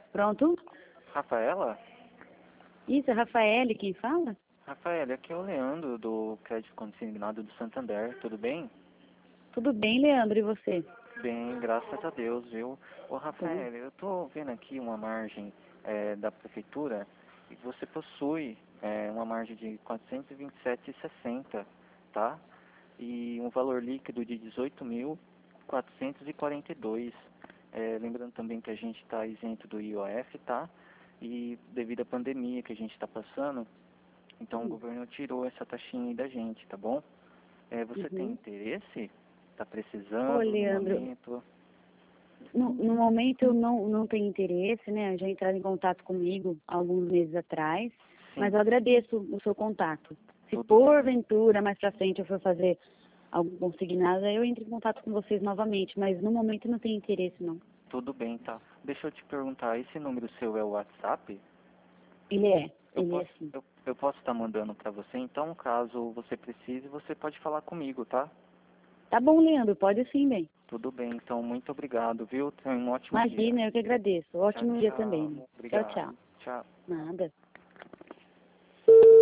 Pronto? Rafaela? Isso, é Rafaele, quem fala? Rafaela, aqui é o Leandro do Crédito Consignado do Santander, tudo bem? Tudo bem, Leandro, e você? Bem, graças a Deus, viu? Ô Bom. Rafaela, eu tô vendo aqui uma margem da prefeitura e você possui uma margem de 427,60, tá? E um valor líquido de 18.442. Lembrando também que a gente está isento do IOF, tá? E devido à pandemia que a gente está passando, então o governo tirou essa taxinha aí da gente, tá bom? Você tem interesse? Está Ô, precisando no Leandro, momento? no momento eu não tenho interesse, né? Já entraram em contato comigo alguns meses atrás, mas Sim, eu agradeço o seu contato. Se tudo bem. porventura, mais pra frente, eu for fazer algum consignado, aí eu entro em contato com vocês novamente, mas no momento eu não tenho interesse, não. Tudo bem, tá. Deixa eu te perguntar, esse número seu é o WhatsApp? Ele é sim. Eu posso estar mandando para você, então caso você precise, você pode falar comigo, tá? Tá bom, Leandro, pode sim, bem. Tudo bem, então muito obrigado, viu? Tenha um ótimo dia. Imagina, eu que agradeço. Tchau, Ótimo dia também, tchau. né? Tchau, Obrigado. tchau. Tchau. Nada.